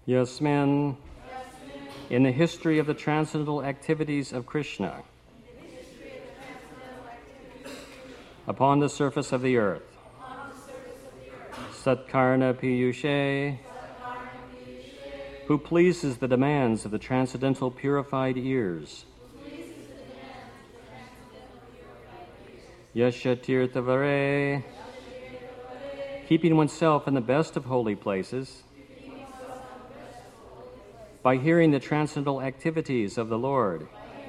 Yasmin, in the history of the transcendental activities of Krishna, upon the surface of the earth, Satkarna Piyushe, who pleases the demands of the transcendental purified ears, Yashatirthavare, keeping oneself in the best of holy places, by hearing the transcendental activities of the Lord.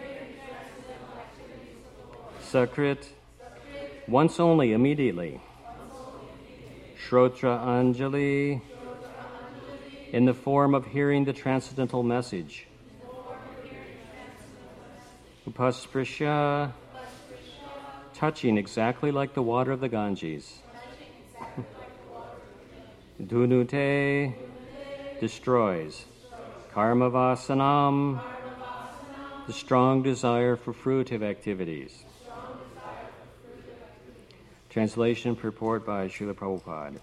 Sakrit, once only, immediately. Shrotra Anjali, in the form of hearing the transcendental message. Upasprisha, touching exactly like the water of the Ganges. Dhunute, destroys. Karma vasanam, the strong desire for fruitive activities. Translation and purport by Srila Prabhupada.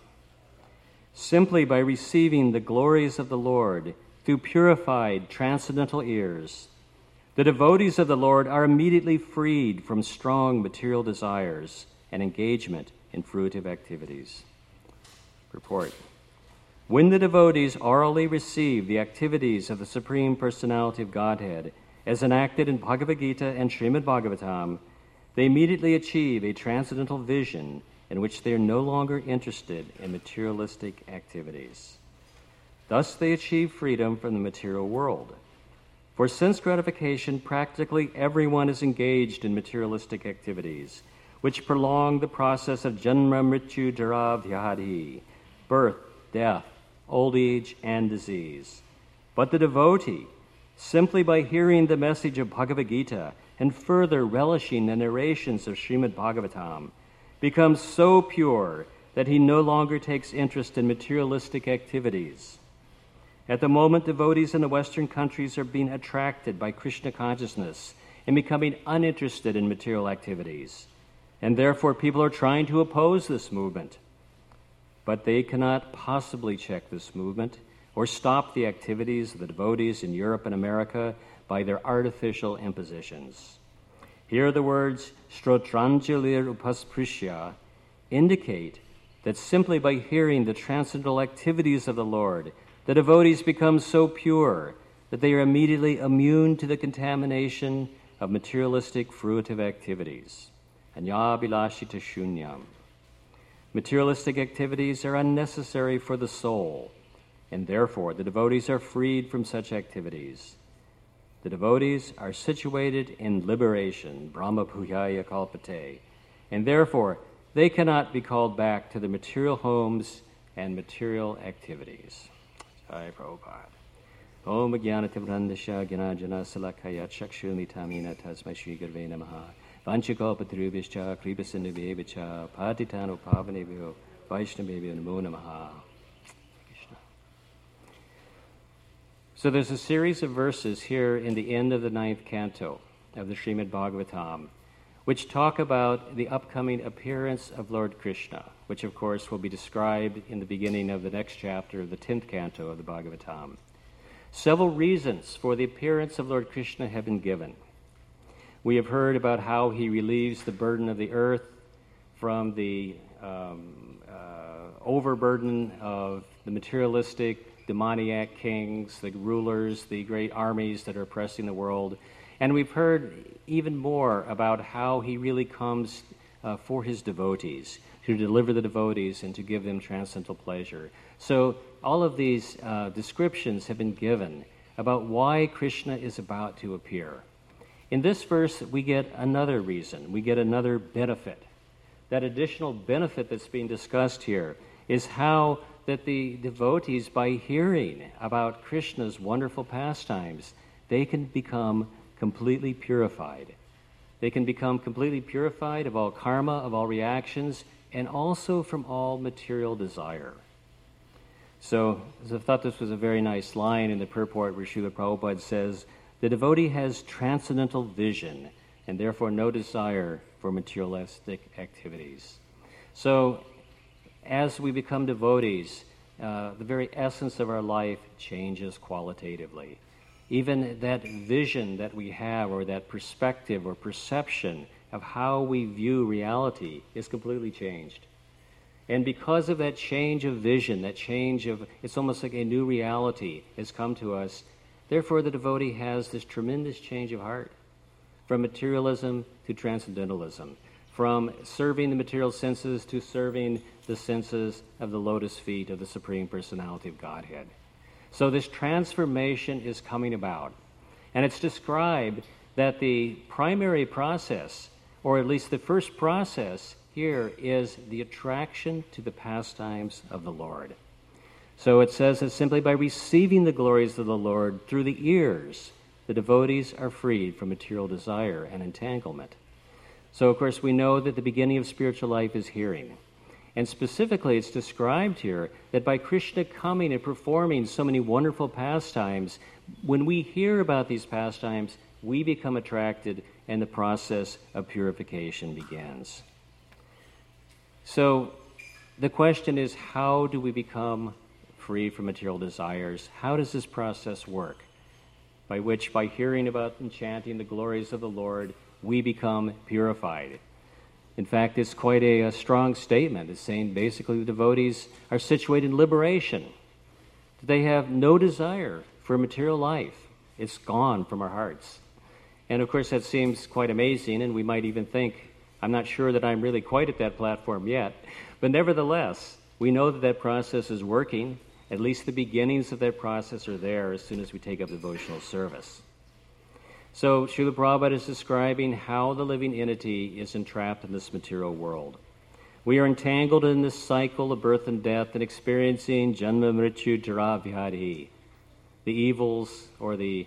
Simply by receiving the glories of the Lord through purified transcendental ears, the devotees of the Lord are immediately freed from strong material desires and engagement in fruitive activities. Purport. When the devotees orally receive the activities of the Supreme Personality of Godhead as enacted in Bhagavad Gita and Srimad Bhagavatam, they immediately achieve a transcendental vision in which they are no longer interested in materialistic activities. Thus they achieve freedom from the material world. For sense gratification, practically everyone is engaged in materialistic activities, which prolong the process of janma mrityu jara vyadhi, birth, death, old age, and disease. But the devotee, simply by hearing the message of Bhagavad Gita and further relishing the narrations of Srimad Bhagavatam, becomes so pure that he no longer takes interest in materialistic activities. At the moment, devotees in the Western countries are being attracted by Krishna consciousness and becoming uninterested in material activities. And therefore, people are trying to oppose this movement. But they cannot possibly check this movement or stop the activities of the devotees in Europe and America by their artificial impositions. Here the words Strotranjalir Upasprisya indicate that simply by hearing the transcendental activities of the Lord, the devotees become so pure that they are immediately immune to the contamination of materialistic fruitive activities. Anyabilashita shunyam. Materialistic activities are unnecessary for the soul, and therefore the devotees are freed from such activities. The devotees are situated in liberation, Brahma Bhuyaya Kalpate, and therefore they cannot be called back to their material homes and material activities. Jai Prabhupada. Om Jnanatimrandasya Gyanajana Salakaya Chakshurmitamina Tasmai Shri Gurve Namaha Vanchakalpatarubhishcha Kripasinubhyevacha Patitano Pavanebhyo Vaishnavebhyo Namo Namaha. Krishna. So there's a series of verses here in the end of the 9th canto of the Srimad Bhagavatam, which talk about the upcoming appearance of Lord Krishna, which of course will be described in the beginning of the next chapter of the 10th canto of the Bhagavatam. Several reasons for the appearance of Lord Krishna have been given. We have heard about how he relieves the burden of the earth from the overburden of the materialistic, demoniac kings, the rulers, the great armies that are oppressing the world. And we've heard even more about how he really comes for his devotees, to deliver the devotees and to give them transcendental pleasure. So all of these descriptions have been given about why Krishna is about to appear. In this verse, we get another reason, we get another benefit. That additional benefit that's being discussed here is how that the devotees, by hearing about Krishna's wonderful pastimes, they can become completely purified. They can become completely purified of all karma, of all reactions, and also from all material desire. So I thought this was a very nice line in the purport where Srila Prabhupada says, the devotee has transcendental vision and therefore no desire for materialistic activities. So as we become devotees, the very essence of our life changes qualitatively. Even that vision that we have, or that perspective or perception of how we view reality, is completely changed. And because of that change of vision, that change of, it's almost like a new reality has come to us, therefore the devotee has this tremendous change of heart, from materialism to transcendentalism, from serving the material senses to serving the senses of the lotus feet of the Supreme Personality of Godhead. So this transformation is coming about. And it's described that the primary process, or at least the first process here, is the attraction to the pastimes of the Lord. So it says that simply by receiving the glories of the Lord through the ears, the devotees are freed from material desire and entanglement. So, of course, we know that the beginning of spiritual life is hearing. And specifically, it's described here that by Krishna coming and performing so many wonderful pastimes, when we hear about these pastimes, we become attracted, and the process of purification begins. So the question is, how do we become free from material desires? How does this process work? By which, by hearing about and chanting the glories of the Lord, we become purified. In fact, it's quite a strong statement. It's saying basically the devotees are situated in liberation. They have no desire for material life. It's gone from our hearts. And of course, that seems quite amazing, and we might even think, I'm not sure that I'm really quite at that platform yet. But nevertheless, we know that that process is working. At least the beginnings of that process are there as soon as we take up devotional service. So Srila Prabhupada is describing how the living entity is entrapped in this material world. We are entangled in this cycle of birth and death and experiencing janma mrityu jara vyadhi, the evils, or the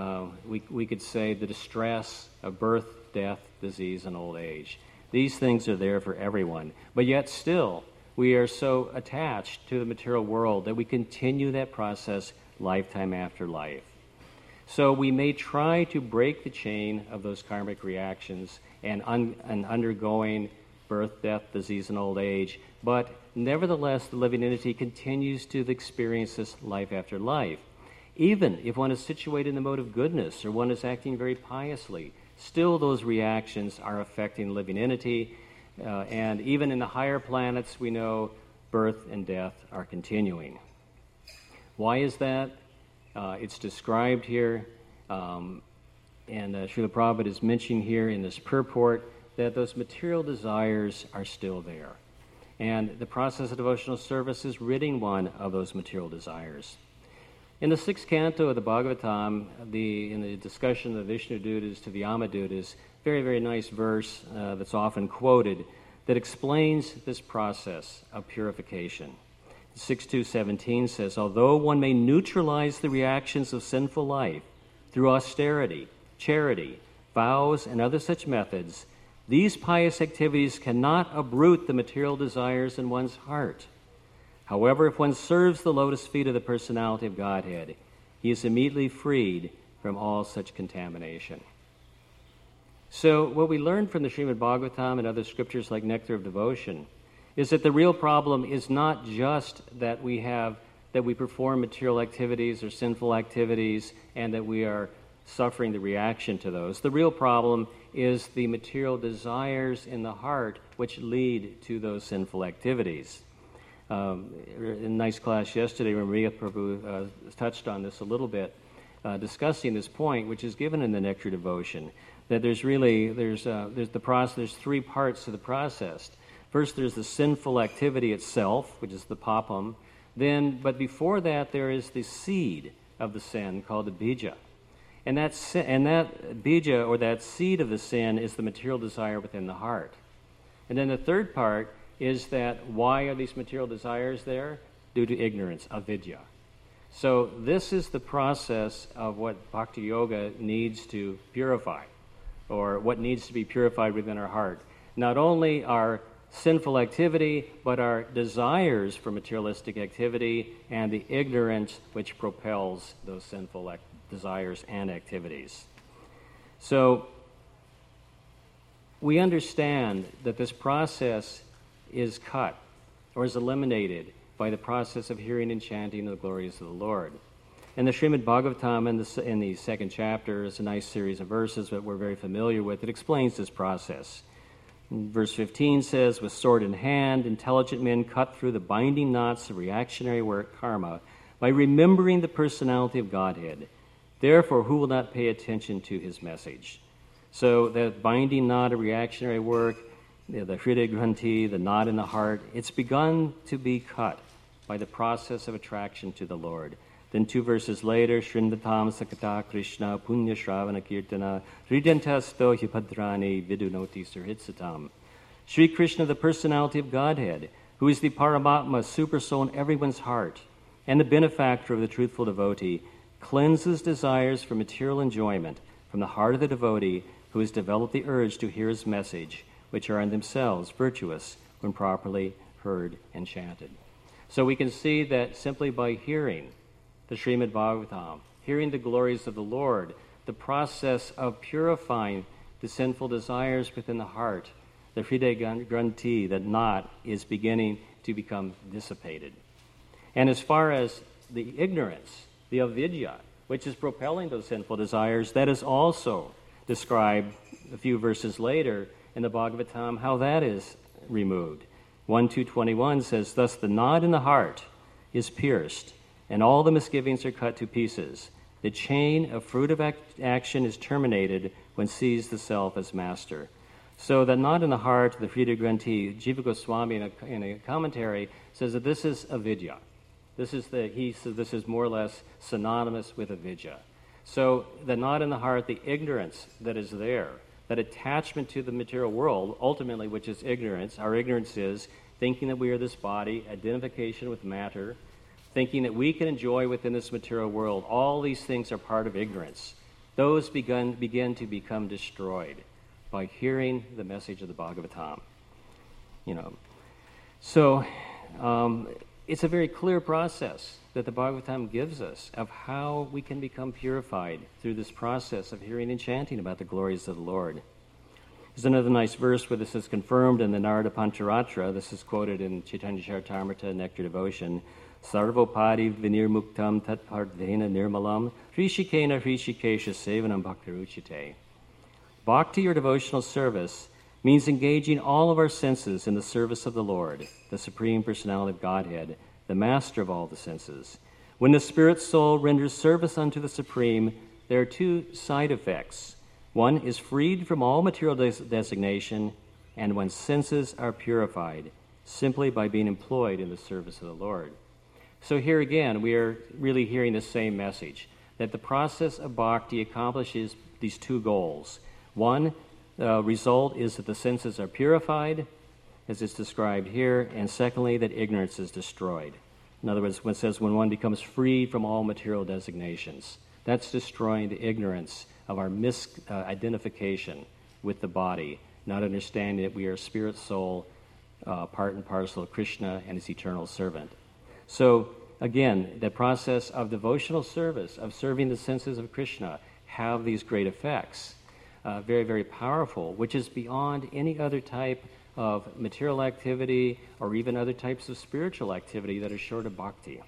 we could say the distress of birth, death, disease, and old age. These things are there for everyone, but yet still we are so attached to the material world that we continue that process lifetime after life. So we may try to break the chain of those karmic reactions and undergoing birth, death, disease, and old age, but nevertheless the living entity continues to experience this life after life. Even if one is situated in the mode of goodness or one is acting very piously, still those reactions are affecting the living entity, and even in the higher planets we know birth and death are continuing. Why is that? It's described here, and Srila Prabhupada is mentioning here in this purport that those material desires are still there. And the process of devotional service is ridding one of those material desires. In the 6th canto of the Bhagavatam, in the discussion of the Vishnu Dutas to the Yama Dutas, very, very nice verse that's often quoted that explains this process of purification. 6.2.17 says, although one may neutralize the reactions of sinful life through austerity, charity, vows, and other such methods, these pious activities cannot uproot the material desires in one's heart. However, if one serves the lotus feet of the Personality of Godhead, he is immediately freed from all such contamination. So what we learn from the Srimad Bhagavatam and other scriptures like Nectar of Devotion is that the real problem is not just that we perform material activities or sinful activities and that we are suffering the reaction to those. The real problem is the material desires in the heart which lead to those sinful activities. In a nice class yesterday, Maria Prabhu touched on this a little bit, discussing this point, which is given in the Nectar Devotion, that there's three parts to the process. First, there's the sinful activity itself, which is the papam. But before that, there is the seed of the sin called the bija. And that bija, or that seed of the sin, is the material desire within the heart. And then the third part is that why are these material desires there? Due to ignorance, avidya. So this is the process of what Bhakti Yoga needs to purify, or what needs to be purified within our heart. Not only our sinful activity, but our desires for materialistic activity and the ignorance which propels those sinful desires and activities. So we understand that this process is cut or is eliminated by the process of hearing and chanting the glories of the Lord. And the Srimad Bhagavatam in the second chapter is a nice series of verses that we're very familiar with. It explains this process. Verse 15 says, with sword in hand, intelligent men cut through the binding knots of reactionary work karma by remembering the personality of Godhead. Therefore, who will not pay attention to his message? So that binding knot of reactionary work, the Hridaya Granthi, the knot in the heart, it's begun to be cut by the process of attraction to the Lord. Then 2 verses later, Shrindatam Sakata Krishna Punya Shravana Kirtana Hridantasto Hipadrani Vidunoti Sarhitsatam. Sri Krishna, the personality of Godhead, who is the Paramatma, super soul in everyone's heart, and the benefactor of the truthful devotee, cleanses desires for material enjoyment from the heart of the devotee who has developed the urge to hear his message, which are in themselves virtuous when properly heard and chanted. So we can see that simply by hearing the Srimad Bhagavatam, hearing the glories of the Lord, the process of purifying the sinful desires within the heart, the Hridaya Granthi, that knot, is beginning to become dissipated. And as far as the ignorance, the avidya, which is propelling those sinful desires, that is also described a few verses later in the Bhagavatam, how that is removed. 1:221 says, thus the knot in the heart is pierced, and all the misgivings are cut to pieces. The chain of fruit of action is terminated when sees the self as master. So the knot in the heart, the Hridaya Granthi, Jiva Goswami in a commentary says that this is avidya. He says this is more or less synonymous with avidya. So the knot in the heart, the ignorance that is there, that attachment to the material world, ultimately, which is ignorance. Our ignorance is thinking that we are this body, identification with matter, thinking that we can enjoy within this material world. All these things are part of ignorance. Those begin to become destroyed by hearing the message of the Bhagavatam. So it's a very clear process that the Bhagavatam gives us of how we can become purified through this process of hearing and chanting about the glories of the Lord. There's another nice verse where this is confirmed in the Narada Pancharatra. This is quoted in Chaitanya Charitamrita, Nectar Devotion. Sarvopadi vinirmuktam tatpardhena nirmalam hrishikena hrishikesha sevanam bhaktiruchite. Bhakti, or devotional service, means engaging all of our senses in the service of the Lord, the Supreme Personality of Godhead, the master of all the senses. When the spirit soul renders service unto the Supreme, there are two side effects. One is freed from all material designation, and one's senses are purified simply by being employed in the service of the Lord. So here again, we are really hearing the same message, that the process of bhakti accomplishes these two goals. One result is that the senses are purified, as it's described here, and secondly, that ignorance is destroyed. In other words, when it says when one becomes free from all material designations, that's destroying the ignorance of our misidentification with the body, not understanding that we are spirit soul, part and parcel of Krishna and his eternal servant. So, again, the process of devotional service, of serving the senses of Krishna, have these great effects. Very, very powerful, which is beyond any other type of material activity or even other types of spiritual activity that are short of bhakti.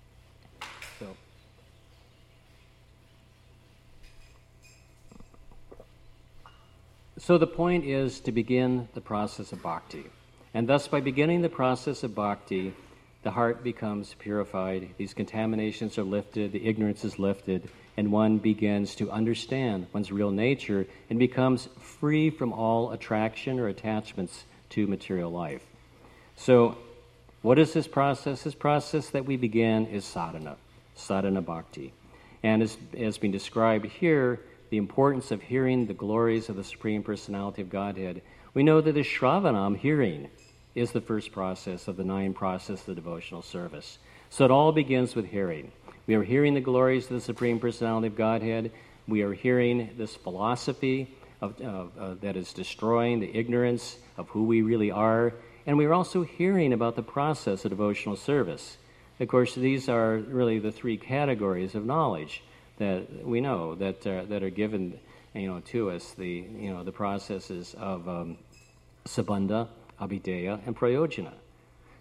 So the point is to begin the process of bhakti. And thus, by beginning the process of bhakti, the heart becomes purified, these contaminations are lifted, the ignorance is lifted, and one begins to understand one's real nature and becomes free from all attraction or attachments to material life. So, what is this process? This process that we begin is sadhana bhakti. And as been described here, the importance of hearing the glories of the Supreme Personality of Godhead, we know that the Shravanam, hearing, is the first process of the 9 processes of the devotional service. So it all begins with hearing. We are hearing the glories of the Supreme Personality of Godhead. We are hearing this philosophy that is destroying the ignorance of who we really are. And we are also hearing about the process of devotional service. Of course, these are really the 3 categories of knowledge that we know that are given, to us. The processes of Sabandha, Abhideya, and Prayojana.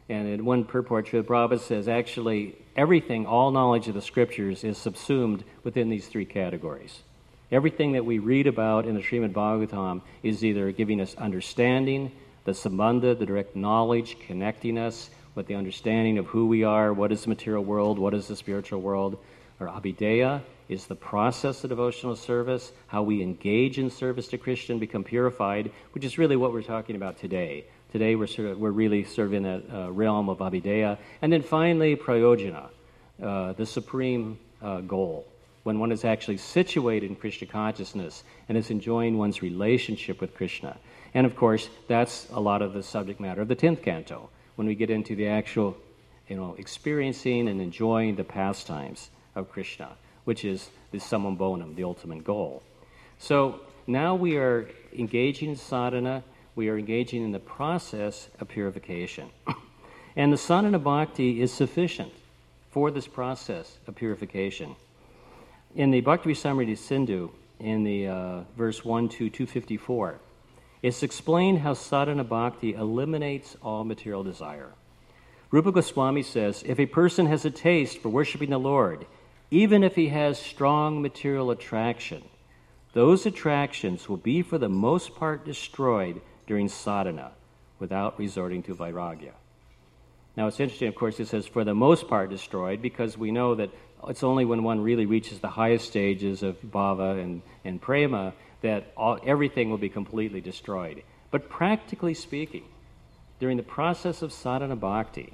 And in one purport, Srila Prabhupada says, actually, everything, all knowledge of the scriptures is subsumed within these three categories. Everything that we read about in the Srimad Bhagavatam is either giving us understanding, the sambandha, the direct knowledge, connecting us with the understanding of who we are, what is the material world, what is the spiritual world, or abhideya is the process of devotional service, how we engage in service to Krishna and become purified, which is really what we're talking about today. Today we're really sort of in that realm of abhideya. And then finally, prayojana, the supreme goal, when one is actually situated in Krishna consciousness and is enjoying one's relationship with Krishna. And of course, that's a lot of the subject matter of the 10th canto, when we get into the actual, experiencing and enjoying the pastimes of Krishna, which is the summum bonum, the ultimate goal. So now we are engaging in sadhana, we are engaging in the process of purification. And the sadhana bhakti is sufficient for this process of purification. In the Bhakti Rasamrita Sindhu, in the verse 1 to 254, it's explained how sadhana bhakti eliminates all material desire. Rupa Goswami says, if a person has a taste for worshiping the Lord, even if he has strong material attraction, those attractions will be for the most part destroyed during sadhana without resorting to vairagya. Now it's interesting, of course, it says for the most part destroyed, because we know that it's only when one really reaches the highest stages of bhava and prema that everything will be completely destroyed. But practically speaking, during the process of sadhana bhakti,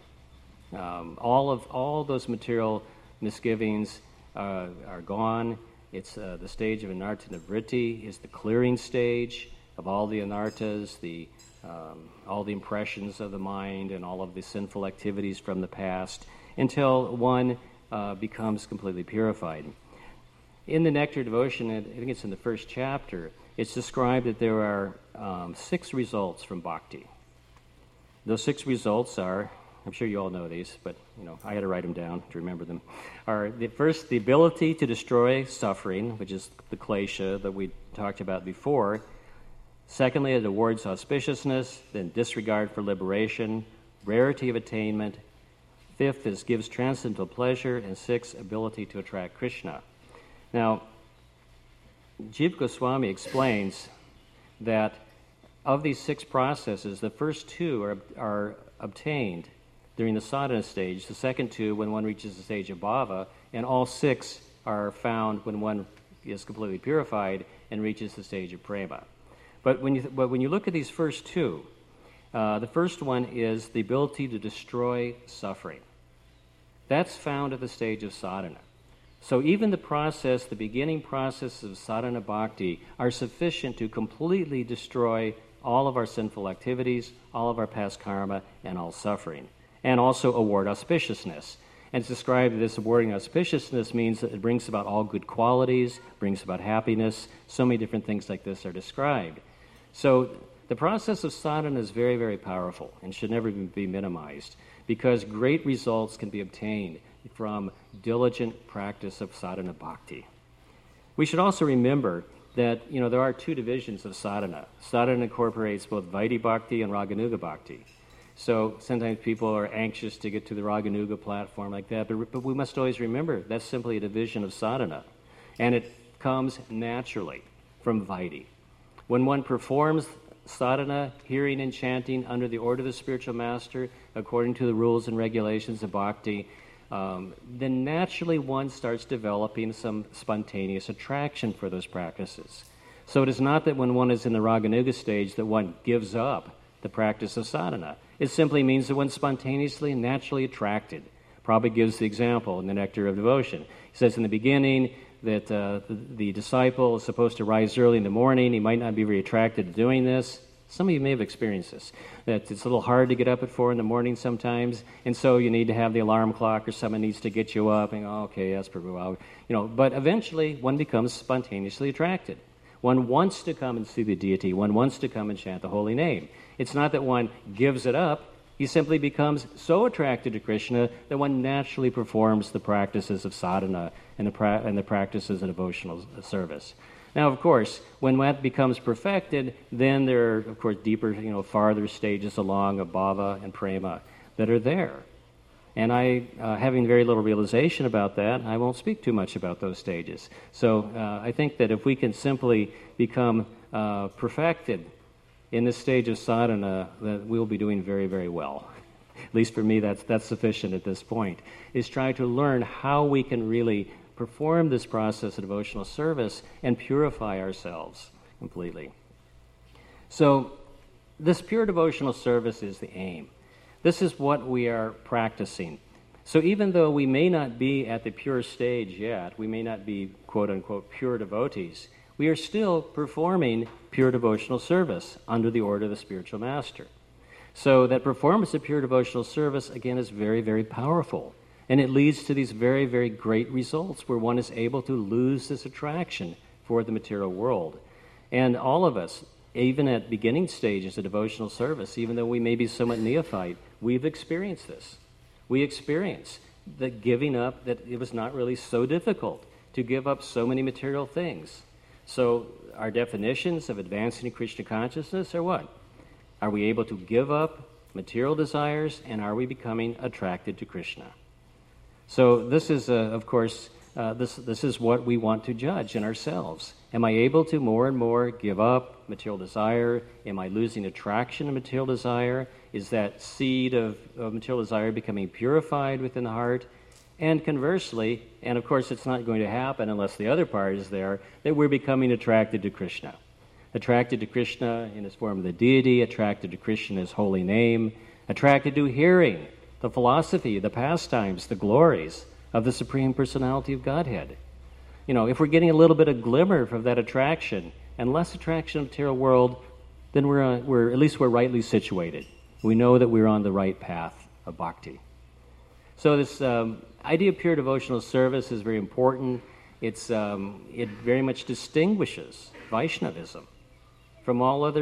all those material misgivings are gone. It's the stage of anartha nivritti is the clearing stage of all the anarthas, all the impressions of the mind and all of the sinful activities from the past, until one becomes completely purified. In the Nectar Devotion, I think it's in the first chapter, it's described that there are 6 results from bhakti. Those 6 results are, I'm sure you all know these, but I had to write them down to remember them, are the ability to destroy suffering, which is the klesha that we talked about before. Secondly, it awards auspiciousness, then disregard for liberation, rarity of attainment. 5th is gives transcendental pleasure, and 6th, ability to attract Krishna. Now, Jiva Goswami explains that of these 6 processes, the first 2 are obtained during the sadhana stage, the second 2 when one reaches the stage of bhava, and all 6 are found when one is completely purified and reaches the stage of prema. But when you look at these first 2, the first one is the ability to destroy suffering. That's found at the stage of sadhana. So even the beginning process of sadhana bhakti are sufficient to completely destroy all of our sinful activities, all of our past karma, and all suffering, and also award auspiciousness. And it's described that this awarding auspiciousness means that it brings about all good qualities, brings about happiness. So many different things like this are described. So the process of sadhana is very, very powerful and should never be minimized, because great results can be obtained from diligent practice of sadhana bhakti. We should also remember that there are 2 divisions of sadhana. Sadhana incorporates both Vaidhi bhakti and Raganuga bhakti. So sometimes people are anxious to get to the Raganuga platform like that, but we must always remember that's simply a division of sadhana, and it comes naturally from Vaidhi. When one performs sadhana, hearing and chanting under the order of the spiritual master, according to the rules and regulations of bhakti, then naturally one starts developing some spontaneous attraction for those practices. So it is not that when one is in the Raganuga stage that one gives up the practice of sadhana. It simply means that one's spontaneously and naturally attracted. Prabhupada gives the example in the Nectar of Devotion. He says in the beginning that the disciple is supposed to rise early in the morning. He might not be very attracted to doing this. Some of you may have experienced this, that it's a little hard to get up at 4 in the morning sometimes, and so you need to have the alarm clock or someone needs to get you up, and okay, yes, Prabhu, but eventually one becomes spontaneously attracted. One wants to come and see the deity. One wants to come and chant the holy name. It's not that one gives it up. He simply becomes so attracted to Krishna that one naturally performs the practices of sadhana and the practices of devotional service. Now, of course, when that becomes perfected, then there are, of course, deeper, farther stages along of bhava and prema that are there. And I, having very little realization about that, I won't speak too much about those stages. So I think that if we can simply become perfected in this stage of sadhana, that we'll be doing very, very well. At least for me, that's sufficient at this point, is try to learn how we can really perform this process of devotional service and purify ourselves completely. So this pure devotional service is the aim. This is what we are practicing. So even though we may not be at the pure stage yet, we may not be quote-unquote pure devotees, we are still performing pure devotional service under the order of the spiritual master. So that performance of pure devotional service, again, is very, very powerful. And it leads to these very, very great results where one is able to lose this attraction for the material world. And all of us, even at beginning stages of devotional service, even though we may be somewhat neophyte, we've experienced this. We experience the giving up, that it was not really so difficult to give up so many material things. So our definitions of advancing in Krishna consciousness are what? Are we able to give up material desires, and are we becoming attracted to Krishna? So this is, of course, this is what we want to judge in ourselves. Am I able to more and more give up material desire? Am I losing attraction to material desire? Is that seed of material desire becoming purified within the heart? And conversely, and of course it's not going to happen unless the other part is there, that we're becoming attracted to Krishna. Attracted to Krishna in his form of the deity, attracted to Krishna in his holy name, attracted to hearing the philosophy, the pastimes, the glories of the Supreme Personality of Godhead. You know, if we're getting a little bit of glimmer from that attraction and less attraction of the material world, then we're at least we're rightly situated. We know that we're on the right path of bhakti. So this idea of pure devotional service is very important. It very much distinguishes Vaishnavism from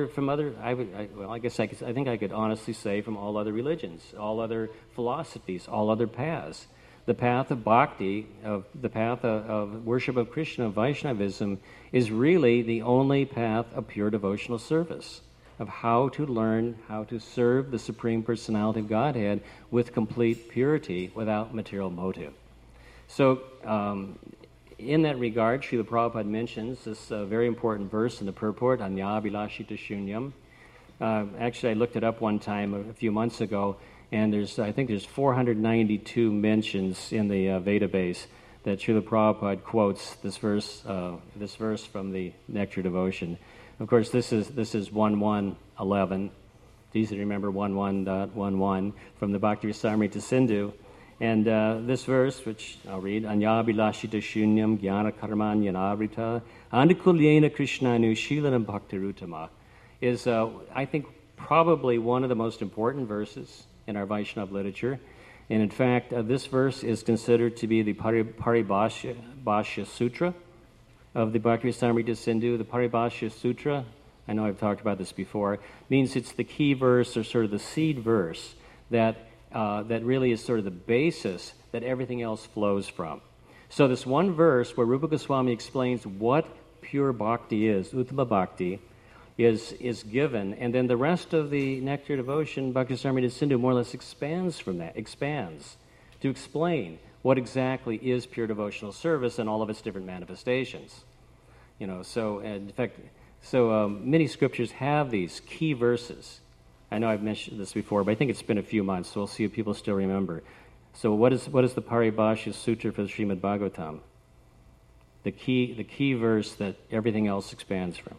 I think I could honestly say from all other religions, all other philosophies, all other paths. The path of bhakti, the path of worship of Krishna, of Vaishnavism, is really the only path of pure devotional service, of how to learn how to serve the Supreme Personality of Godhead with complete purity without material motive. So in that regard, Srila Prabhupada mentions this very important verse in the purport, Anyabhilashita Shunyam. Actually, I looked it up one time a few months ago, and I think there's 492 mentions in the Vedabase that Srila Prabhupada quotes this verse from the Nectar Devotion. Of course, this is 1111. It's easy to remember 11.11 from the Bhakti Rasamrita Sindhu. And this verse, which I'll read, Anyabhilashita Shunyam Jnana Karman Yanavrita Anukulyena Krishnanu Shilanam Bhaktirutama, is, I think, probably one of the most important verses in our Vaishnava literature. And in fact, this verse is considered to be the Paribhashya Sutra of the Bhakti Rasamrita Sindhu. The Paribhashya Sutra, I know I've talked about this before, means it's the key verse or sort of the seed verse that really is sort of the basis that everything else flows from. So this one verse where Rupa Goswami explains what pure bhakti is, Uttama Bhakti, is given, and then the rest of the Nectar Devotion, Bhakti Rasamrita Sindhu, more or less expands to explain what exactly is pure devotional service and all of its different manifestations. You know, so in fact, many scriptures have these key verses. I know I've mentioned this before, but I think it's been a few months, so we'll see if people still remember. So what is the Paribhashya Sutra for the Srimad Bhagavatam? The key verse that everything else expands from.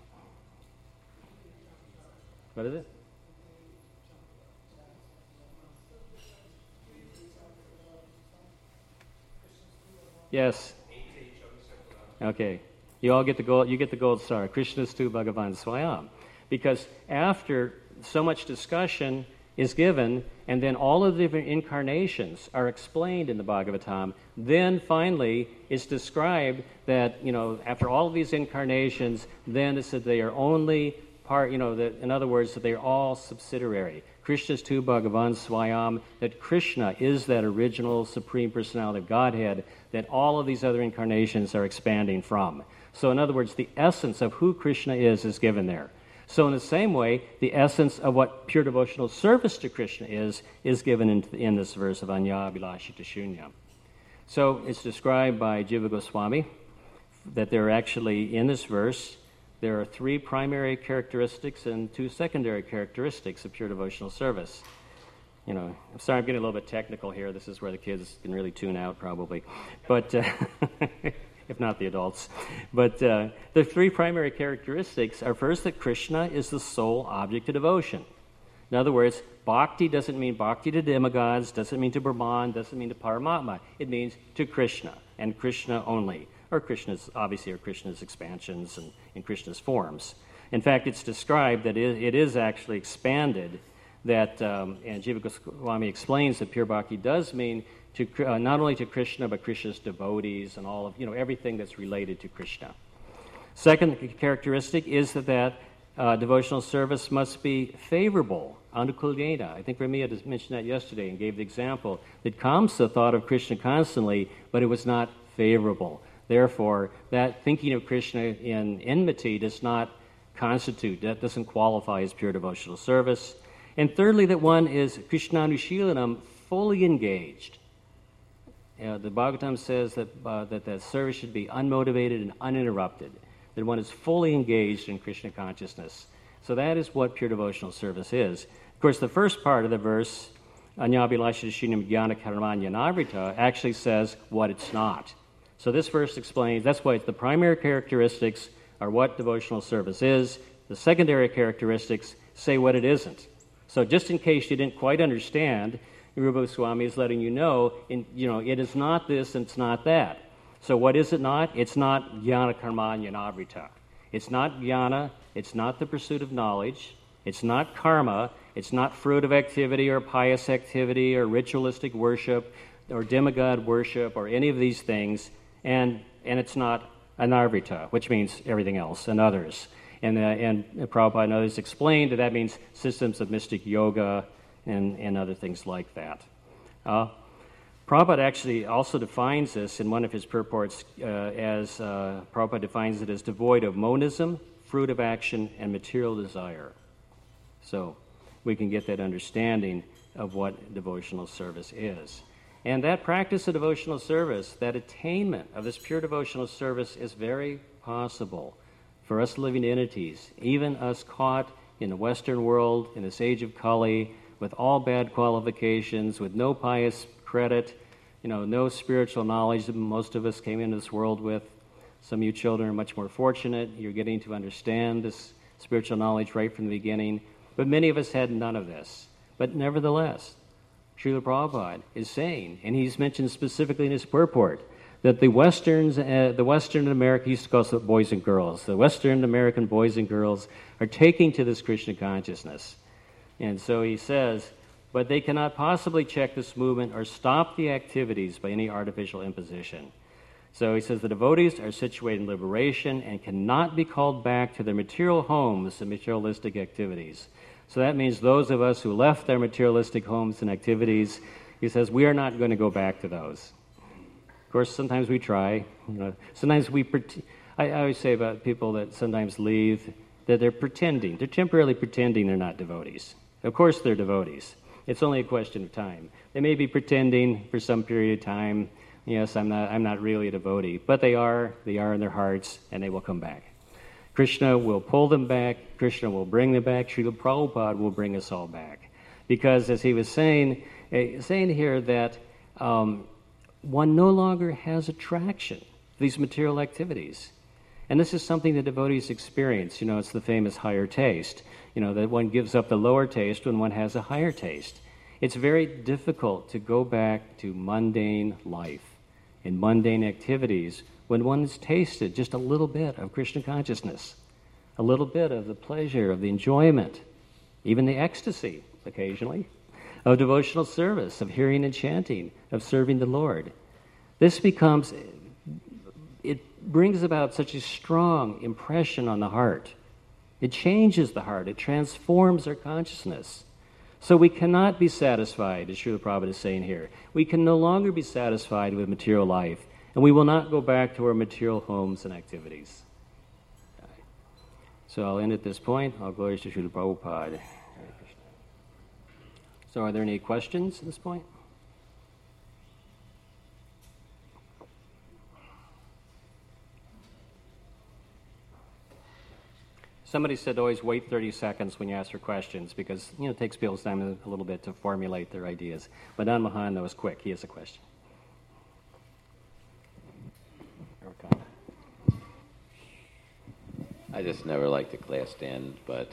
What is it? Yes. Okay. You all get the gold. You get the gold star. Krishnastu Bhagavan Swayam, because after so much discussion is given, and then all of the different incarnations are explained in the Bhagavatam, then finally it's described that, you know, after all of these incarnations, then it's that they are only part, you know, that in other words, that they are all subsidiary. Krishnastu Bhagavan Swayam, that Krishna is that original Supreme Personality of Godhead that all of these other incarnations are expanding from. So in other words, the essence of who Krishna is given there. So in the same way, the essence of what pure devotional service to Krishna is given in this verse of Anya Abhilashita Shunya. So it's described by Jiva Goswami that there are actually, in this verse, there are 3 primary characteristics and 2 secondary characteristics of pure devotional service. I'm sorry I'm getting a little bit technical here. This is where the kids can really tune out probably, but if not the adults. But the 3 primary characteristics are first that Krishna is the sole object of devotion. In other words, bhakti doesn't mean bhakti to demigods, doesn't mean to Brahman, doesn't mean to Paramatma. It means to Krishna, and Krishna only, or Krishna's expansions and Krishna's forms. In fact, it's described that it is actually expanded, that, and Jiva Goswami explains that pure bhakti does mean to not only to Krishna, but Krishna's devotees and all of, everything that's related to Krishna. Second characteristic is that devotional service must be favorable, anukulyena. I think Ramya had mentioned that yesterday and gave the example that Kamsa thought of Krishna constantly, but it was not favorable. Therefore, that thinking of Krishna in enmity does not constitute, that doesn't qualify as pure devotional service. And thirdly, that one is Krishnanushilanam, fully engaged. The Bhagavatam says that service should be unmotivated and uninterrupted, that one is fully engaged in Krishna consciousness. So that is what pure devotional service is. Of course, the first part of the verse, Anyabhilashita Shunyam Jnana Karmanyanavrita, actually says what it's not. So this verse explains, that's why the primary characteristics are what devotional service is. The secondary characteristics say what it isn't. So just in case you didn't quite understand, Rupa Goswami is letting you know, it is not this and it's not that. So what is it not? It's not jnana karma jnanavrita. It's not jnana, it's not the pursuit of knowledge, it's not karma, it's not fruit of activity or pious activity or ritualistic worship or demigod worship or any of these things, and it's not anarvrita, which means everything else and others. And Prabhupada and others explained that means systems of mystic yoga and other things like that. Prabhupada actually also defines this in one of his purports Prabhupada defines it as devoid of monism, fruit of action, and material desire. So we can get that understanding of what devotional service is. And that practice of devotional service, that attainment of this pure devotional service is very possible for us living entities, even us caught in the Western world, in this age of Kali, with all bad qualifications, with no pious credit, no spiritual knowledge that most of us came into this world with. Some of you children are much more fortunate. You're getting to understand this spiritual knowledge right from the beginning. But many of us had none of this. But nevertheless, Srila Prabhupada is saying, and he's mentioned specifically in his purport, that the Western America, used to call it boys and girls, the Western American boys and girls are taking to this Krishna consciousness. And so he says, but they cannot possibly check this movement or stop the activities by any artificial imposition. So he says the devotees are situated in liberation and cannot be called back to their material homes and materialistic activities. So that means those of us who left their materialistic homes and activities, he says, we are not going to go back to those. Of course, sometimes we try. Sometimes I always say about people that sometimes leave that they're pretending. They're temporarily pretending they're not devotees. Of course they're devotees. It's only a question of time. They may be pretending for some period of time, yes, I'm not really a devotee, but they are in their hearts, and they will come back. Krishna will pull them back. Krishna will bring them back. Srila Prabhupada will bring us all back. Because as he was saying here that one no longer has attraction to these material activities. And this is something the devotees experience. It's the famous higher taste. That one gives up the lower taste when one has a higher taste. It's very difficult to go back to mundane life and mundane activities when one has tasted just a little bit of Krishna consciousness, a little bit of the pleasure, of the enjoyment, even the ecstasy, occasionally, of devotional service, of hearing and chanting, of serving the Lord. It brings about such a strong impression on the heart. It changes the heart. It transforms our consciousness. So we cannot be satisfied, as Srila Prabhupada is saying here. We can no longer be satisfied with material life, and we will not go back to our material homes and activities. So I'll end at this point. All glories to Srila Prabhupada. So are there any questions at this point? Somebody said always wait 30 seconds when you ask for questions because, it takes people's time a little bit to formulate their ideas. But Madan Mohan, that was quick. He has a question. I just never liked the class to end, but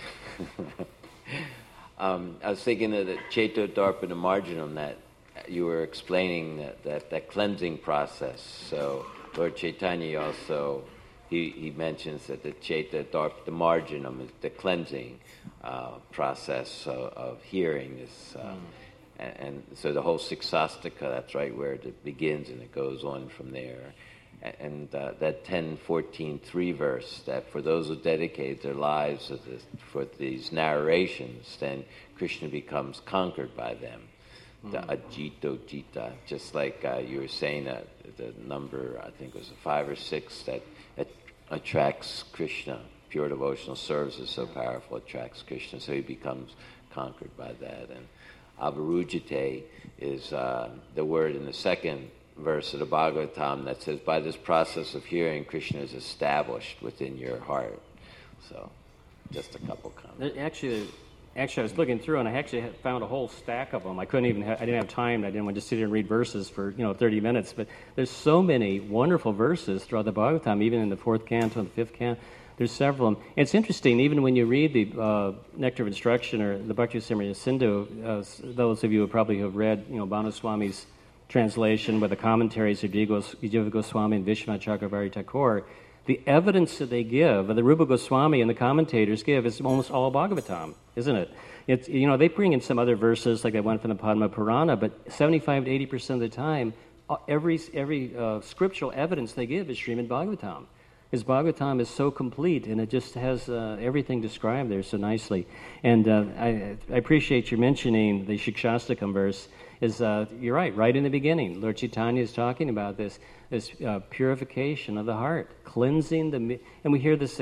I was thinking of the Chaito Darpana Marjanam that you were explaining that cleansing process. So Lord Chaitanya also, he mentions that the Chaita Darpana Marjanam is the cleansing process of hearing this. And so the whole Siksastika, that's right where it begins and it goes on from there. And that 10:14:3 verse, that for those who dedicate their lives for these narrations, then Krishna becomes conquered by them. The Ajito Jita, just like you were saying that the number, I think it was 5 or 6, that attracts Krishna. Pure devotional service is so powerful, attracts Krishna, so he becomes conquered by that. And Avarujite is the word in the second verse of the Bhagavatam that says, by this process of hearing, Krishna is established within your heart. So, just a couple comments. Actually, I was looking through, and I actually found a whole stack of them. I didn't have time. I didn't want to sit here and read verses for 30 minutes. But there's so many wonderful verses throughout the Bhagavatam, even in the 4th canto and the 5th canto. There's several of them. And it's interesting, even when you read the Nectar of Instruction or the Bhakti Samrita Sindhu, those of you who probably have read, Bhanu Swami's translation with the commentaries of Jiva Goswami and Vishwanath Chakravarti Thakur, the evidence that they give, the Rupa Goswami and the commentators give, is almost all Bhagavatam, isn't it? It's, they bring in some other verses, like that one from the Padma Purana, but 75 to 80% of the time, every scriptural evidence they give is Srimad Bhagavatam. His Bhagavatam is so complete, and it just has everything described there so nicely. And I appreciate you mentioning the Shikshastakam verse. You're right in the beginning. Lord Chaitanya is talking about this purification of the heart, cleansing and we hear this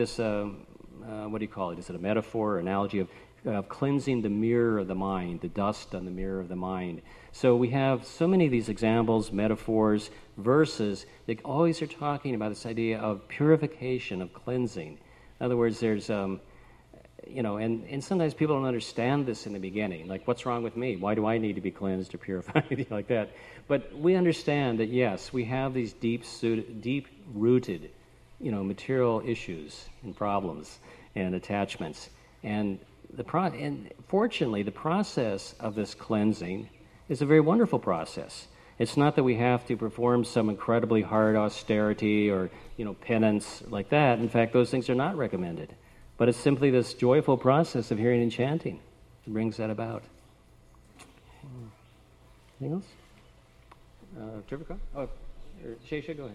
what do you call it? Is it a metaphor or analogy of cleansing the mirror of the mind, the dust on the mirror of the mind? So we have so many of these examples, metaphors, verses that always are talking about this idea of purification, of cleansing. In other words, there's and sometimes people don't understand this in the beginning. Like, what's wrong with me? Why do I need to be cleansed or purified? Like that. But we understand that, yes, we have these deep-rooted, material issues and problems and attachments. And fortunately, the process of this cleansing is a very wonderful process. It's not that we have to perform some incredibly hard austerity or, penance like that. In fact, those things are not recommended. But it's simply this joyful process of hearing and chanting that brings that about. Anything else? Trivika? Oh, Shesha, go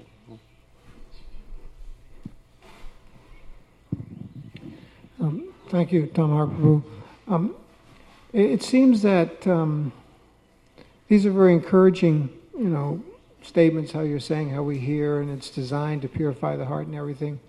ahead. Thank you, Tom Harprabhu. It seems that these are very encouraging, statements, how you're saying how we hear, and it's designed to purify the heart and everything.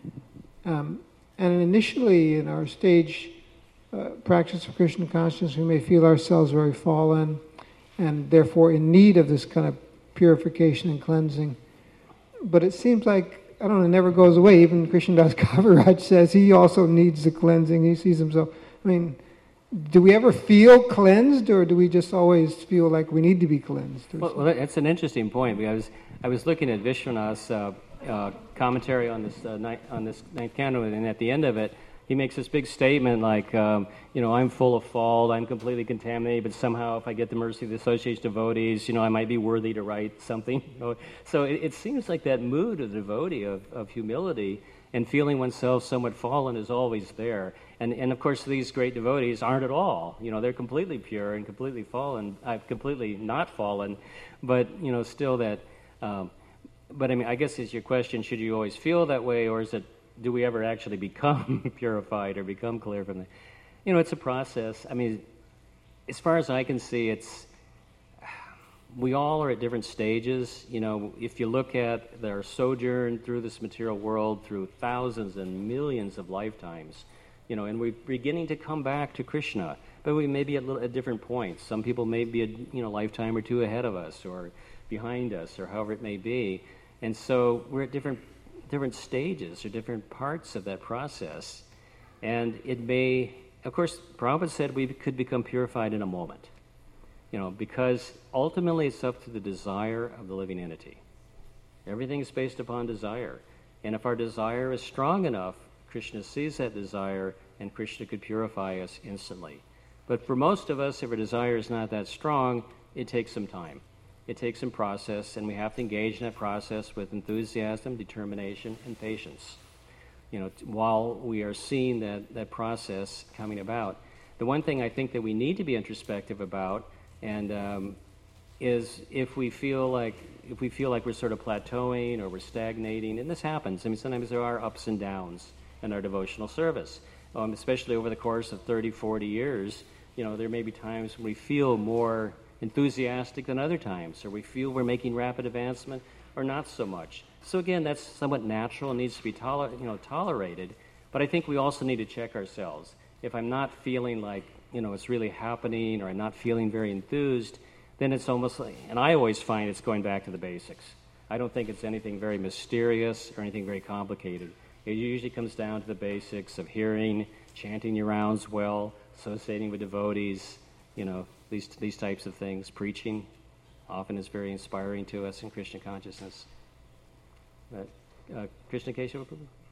And initially, in our stage practice of Krishna consciousness, we may feel ourselves very fallen and therefore in need of this kind of purification and cleansing. But it seems like, I don't know, it never goes away. Even Krishnadas Kaviraj says he also needs the cleansing. He sees himself. I mean, do we ever feel cleansed, or do we just always feel like we need to be cleansed? Well, that's an interesting point, because I was looking at Vishwanath's commentary on this ninth canto, and at the end of it, he makes this big statement like, I'm full of fault, I'm completely contaminated, but somehow if I get the mercy of the associated devotees, I might be worthy to write something. So it seems like that mood of the devotee of humility and feeling oneself somewhat fallen is always there. And of course, these great devotees aren't at all. They're completely pure and completely fallen, completely not fallen, but, still that... but I mean, I guess is your question, should you always feel that way, or is it, do we ever actually become purified or become clear from that? It's a process. I mean, as far as I can see, we all are at different stages. If you look at their sojourn through this material world through thousands and millions of lifetimes, and we're beginning to come back to Krishna, but we may be at different points. Some people may be a lifetime or two ahead of us or behind us or however it may be. And so we're at different stages or different parts of that process. And it may, of course, Prabhupada said we could become purified in a moment. Because ultimately it's up to the desire of the living entity. Everything is based upon desire. And if our desire is strong enough, Krishna sees that desire and Krishna could purify us instantly. But for most of us, if our desire is not that strong, it takes some time. It takes some process, and we have to engage in that process with enthusiasm, determination, and patience. While we are seeing that process coming about. The one thing I think that we need to be introspective about and is if we feel like we're sort of plateauing or we're stagnating, and this happens. Sometimes there are ups and downs in our devotional service, especially over the course of 30, 40 years. There may be times when we feel more enthusiastic than other times, or we feel we're making rapid advancement, or not so much. So again, that's somewhat natural and needs to be tolerated. But I think we also need to check ourselves. If I'm not feeling like it's really happening, or I'm not feeling very enthused, then it's almost like, and I always find it's going back to the basics. I don't think it's anything very mysterious or anything very complicated. It usually comes down to the basics of hearing, chanting your rounds well, associating with devotees, these types of things. Preaching often is very inspiring to us in Krishna consciousness. But, Krishna Kesava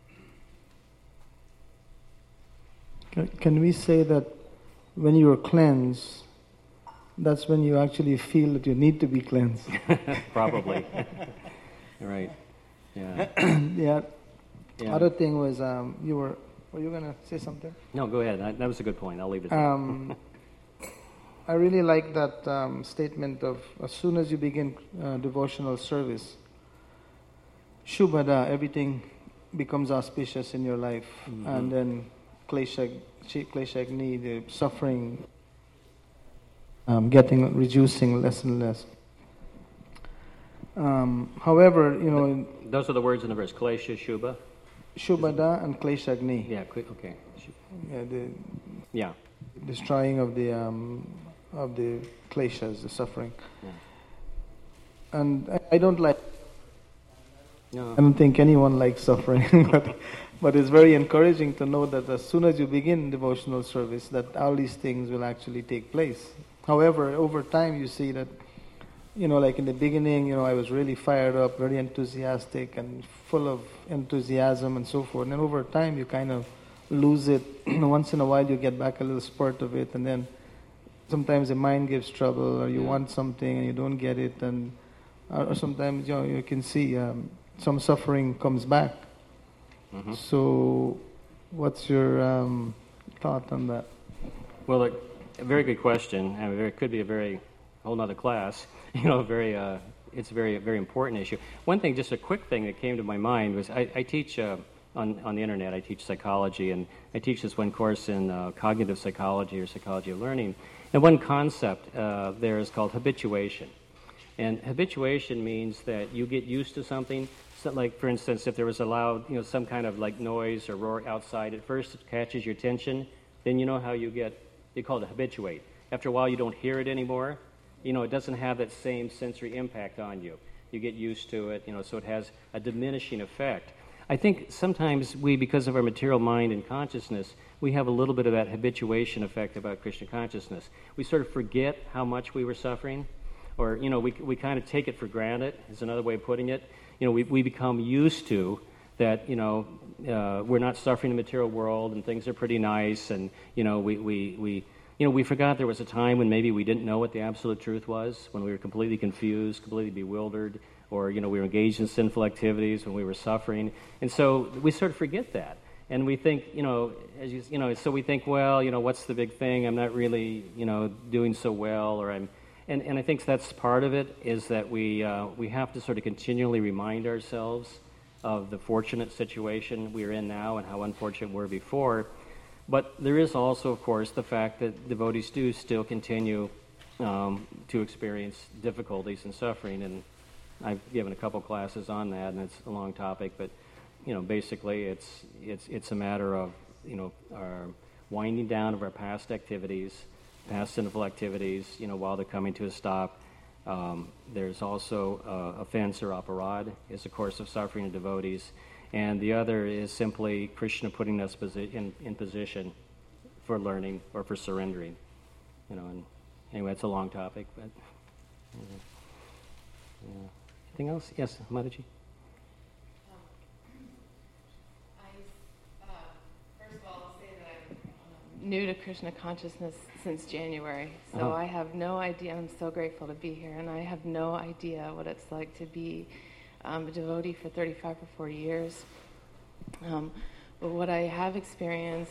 Prabhu? Can we say that when you are cleansed, that's when you actually feel that you need to be cleansed? Probably. Right. Yeah. Yeah. Yeah. Other thing was were you going to say something? No, go ahead. That was a good point. I'll leave it there. I really like that statement of as soon as you begin devotional service, Shubhada, everything becomes auspicious in your life. Mm-hmm. And then Kleshagni, the suffering, reducing less and less. However, those are the words in the verse, Klesha, Shubha? Shubhada and Kleshagni. Yeah, okay. Yeah, yeah. Destroying of the kleshas, the suffering. Yeah. And I don't like. No. I don't think anyone likes suffering, but it's very encouraging to know that as soon as you begin devotional service, that all these things will actually take place. However, over time, you see that, like in the beginning, I was really fired up, very enthusiastic, and full of enthusiasm and so forth. And then over time, you kind of lose it. Once in a while, you get back a little spurt of it, and then sometimes the mind gives trouble, or you want something and you don't get it, and or sometimes you can see some suffering comes back. Mm-hmm. So, what's your thought on that? Well, a very good question. I mean, it could be a whole other class. It's a very important issue. One thing, just a quick thing that came to my mind was I teach on the internet. I teach psychology, and I teach this one course in cognitive psychology or psychology of learning. And one concept there is called habituation. And habituation means that you get used to something. So like, for instance, if there was a loud, some kind of like noise or roar outside, at first it catches your attention, then you know how you call it habituate. After a while, you don't hear it anymore. It doesn't have that same sensory impact on you. You get used to it, so it has a diminishing effect. I think sometimes we, because of our material mind and consciousness, we have a little bit of that habituation effect about Krishna consciousness. We sort of forget how much we were suffering, or, we kind of take it for granted, is another way of putting it. We become used to that, we're not suffering in the material world and things are pretty nice, and, we forgot there was a time when maybe we didn't know what the absolute truth was, when we were completely confused, completely bewildered, or, we were engaged in sinful activities when we were suffering. And so we sort of forget that. And we think, so we think, well, what's the big thing? I'm not really, doing so well, or and I think that's part of it, is that we have to sort of continually remind ourselves of the fortunate situation we're in now and how unfortunate we were before. But there is also, of course, the fact that devotees do still continue to experience difficulties and suffering. And I've given a couple classes on that, and it's a long topic, but basically it's a matter of our winding down of our past activities, past sinful activities, while they're coming to a stop. There's also offense or aparad is a course of suffering of devotees, and the other is simply Krishna putting us in position for learning or for surrendering. And anyway, it's a long topic, but anything else? Yes, Mataji. First of all, I'll say that I'm new to Krishna consciousness since January, so I have no idea. I'm so grateful to be here, and I have no idea what it's like to be a devotee for 35 or 40 years. But what I have experienced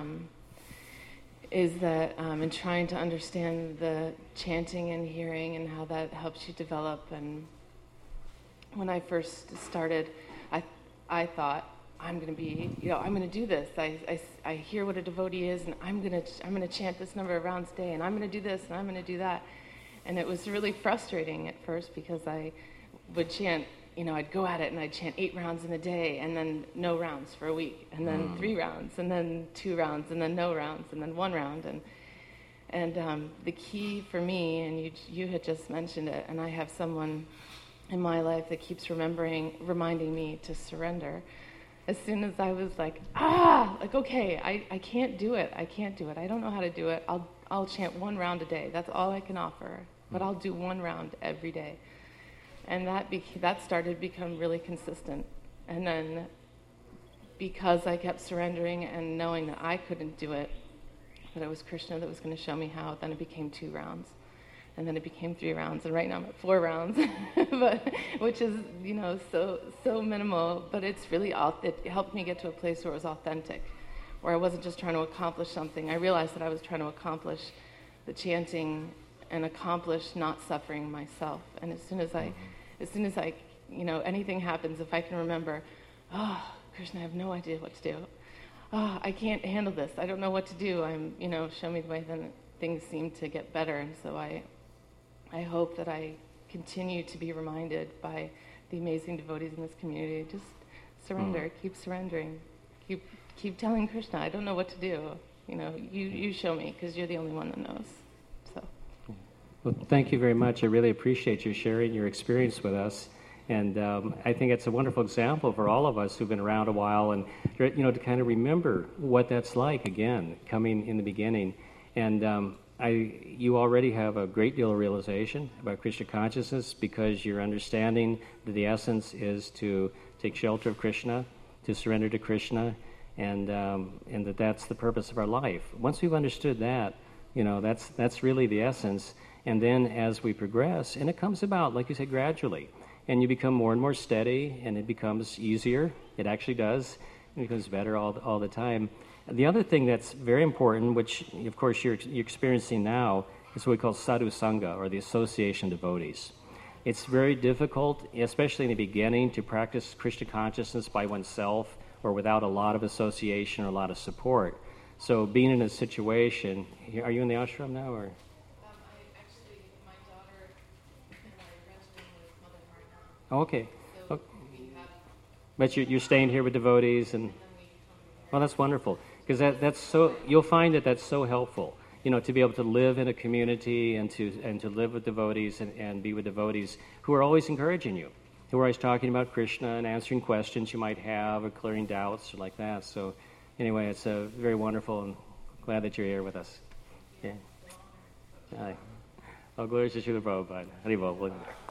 is that in trying to understand the chanting and hearing and how that helps you develop. And when I first started, I thought, I'm going to be, I'm going to do this. I hear what a devotee is, and I'm going to chant this number of rounds a day, and I'm going to do this, and I'm going to do that. And it was really frustrating at first because I would chant, I'd go at it and I'd chant 8 rounds in a day, and then no rounds for a week, and then 3 rounds, and then 2 rounds, and then no rounds, and then 1 round. And the key for me, and you had just mentioned it, and I have someone in my life that keeps reminding me to surrender. As soon as I was okay, I can't do it. I don't know how to do it. I'll chant 1 round a day. That's all I can offer. But I'll do 1 round every day. And that started to become really consistent. And then because I kept surrendering and knowing that I couldn't do it, that it was Krishna that was going to show me how, then it became 2 rounds. And then it became 3 rounds, and right now I'm at 4 rounds, which is, so minimal, but it helped me get to a place where it was authentic, where I wasn't just trying to accomplish something. I realized that I was trying to accomplish the chanting and accomplish not suffering myself. And as soon as I, anything happens, if I can remember, Krishna, I have no idea what to do. I can't handle this. I don't know what to do. Show me the way, then things seem to get better. And so I hope that I continue to be reminded by the amazing devotees in this community. Just surrender, keep surrendering, keep telling Krishna, I don't know what to do. You show me, because you're the only one that knows. So. Well, thank you very much. I really appreciate you sharing your experience with us. And I think it's a wonderful example for all of us who've been around a while, and to kind of remember what that's like again, coming in the beginning. And you already have a great deal of realization about Krishna consciousness, because you're understanding that the essence is to take shelter of Krishna, to surrender to Krishna, and that's the purpose of our life. Once we've understood that, that's really the essence. And then as we progress, and it comes about, like you said, gradually, and you become more and more steady, and it becomes easier. It actually does. It becomes better all the time. The other thing that's very important, which of course you're experiencing now, is what we call sadhu sangha, or the association of devotees. It's very difficult, especially in the beginning, to practice Krishna consciousness by oneself or without a lot of association or a lot of support. So being in a situation, are you in the ashram now, or? My daughter and I are registered with Mother Maranatha. Oh, okay. So But you're staying here with devotees, and well, that's wonderful. Because that's so, you'll find that's so helpful, to be able to live in a community and to live with devotees and be with devotees who are always encouraging you, who are always talking about Krishna and answering questions you might have or clearing doubts or like that. So anyway, it's very wonderful, and glad that you're here with us. Yeah. All right. Oh, glory to Srila Prabhupada. Haribol.